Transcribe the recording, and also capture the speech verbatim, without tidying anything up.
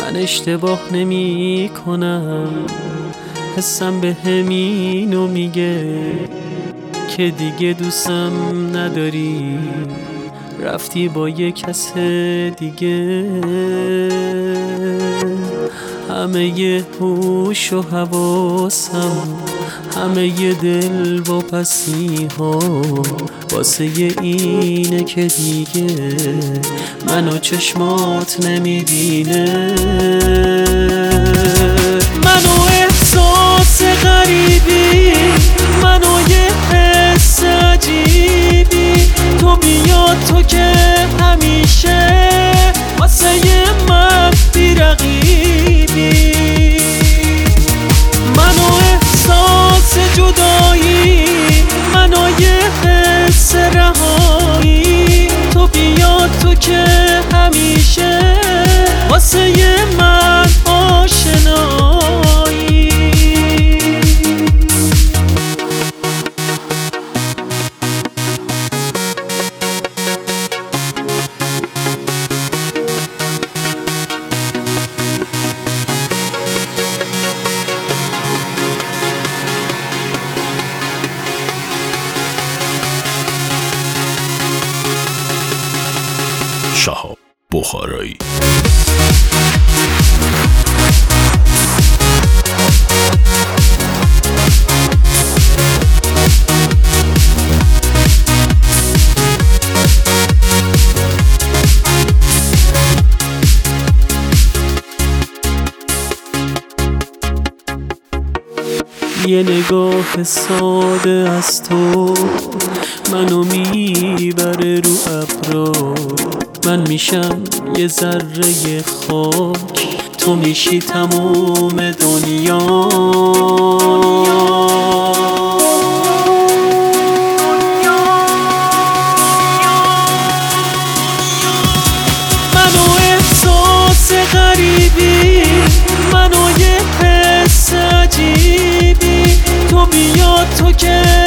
من اشتباه نمی کنم، حسم به همینو میگه که دیگه دوستم نداری، رفتی با یه کس دیگه. همه ی هوش و حواسم، همه ی دل و پسی ها واسه اینه که دیگه منو چشمات نمیبینه. منو احساس غریبی، منو یه حس عجیبی، تو بیا تو که همیشه واسه من بی رقیبی. منو احساس جدایی، منو یه حس رهایی، تو بیا تو که همیشه واسه من آشنایی. شهاب بخارایی. یه نگاه ساده از تو منو میبره رو ابرا، من میشم یه ذره خاک، تو میشی تموم دنیا. منو احساس غریبی، منو یه حس عجیبی، تو بیا تو که